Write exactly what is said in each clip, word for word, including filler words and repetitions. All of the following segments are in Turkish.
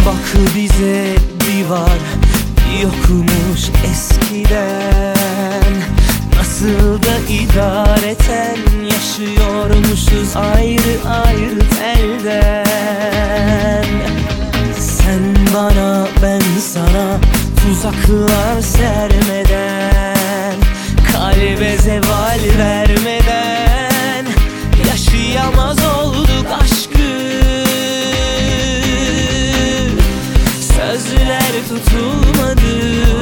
Bak bize bir var bir yokmuş eskiden. Nasıl da idareten yaşıyormuşuz ayrı ayrı telden. Sen bana ben sana tuzaklar sermeden, kalbe zeval vermeden yaşayamaz olduk aşkı. Sözler tutulmadı,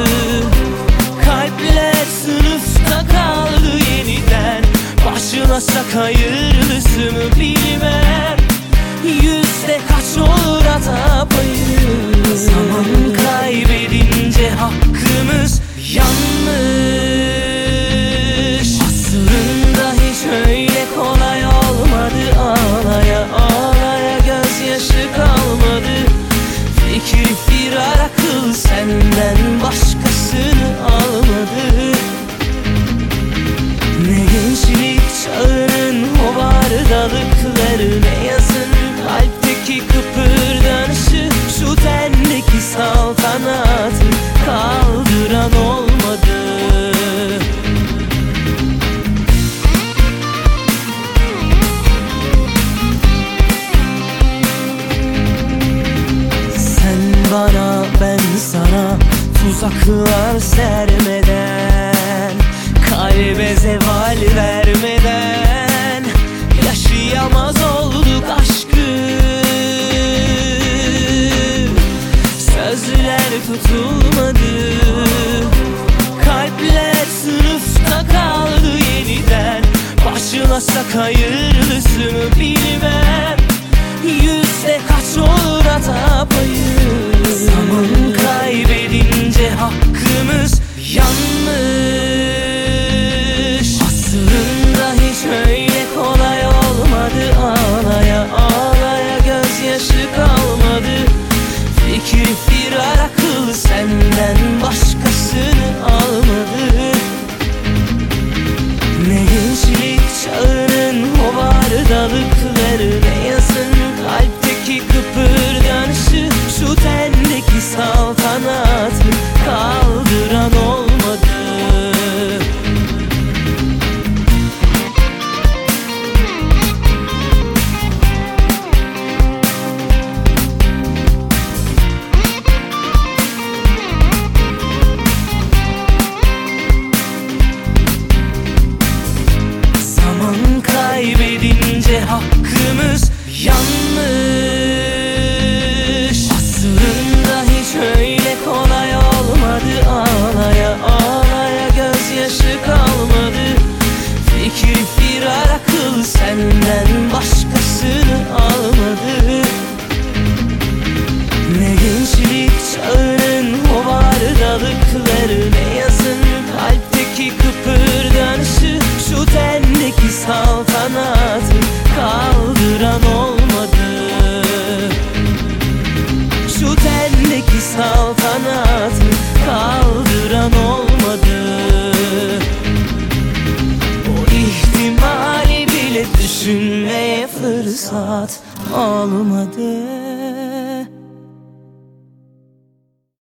kalpler sınıfta kaldı yeniden. Başlasak hayırlısı mı bilmem, yüzde kaç olur hata payı. Zaman kaybedince hakkımız yanlış. Aslında hiç öyle kolay olmadı, ağlaya ağlaya gözyaşı kalmadı. Fikir firar akıl senden başkasını almadı. Ne gençlik çağının hovardalıkları, ne yazın kalpteki kıpırdanışı. Şu tendeki saltanatı kaldıran olmadı. Sen bana ben sana tuzaklar sermeden, kalbe zeval vermeden yaşayamaz olduk aşkı. Sözler tutulmadı, kalpler sınıfta kaldı yeniden. Başlasak hayırlısı mı bilmem, yüzde kaç olur hata payı. Zaman kaybedince hakkımız yanlış. Aslında hiç öyle kolay olmadı, ağlaya ağlaya gözyaşı kalmadı. Fikir firar akıl senden başkasını almadı. Ne gençlik çağının hovardalıkları, ne yazın kalpteki kıpırdanışı. Şu tendeki saltanatı kaldıran olmadı. Zaman kaybedince hakkımız yanlış. Aslında hiç öyle kolay olmadı, ağlaya ağlaya gözyaşı kalmadı. Fikir firar akıl senden başkasını almadı. Ne gençlik çağının hovardalıkları, ne yazın kalpteki kıpırdanışı. Şu tendeki saltanatı kaldıran olmadı. Şu tendeki saltanatı kaldıran olmadı. O ihtimali bile düşünmeye fırsat olmadı.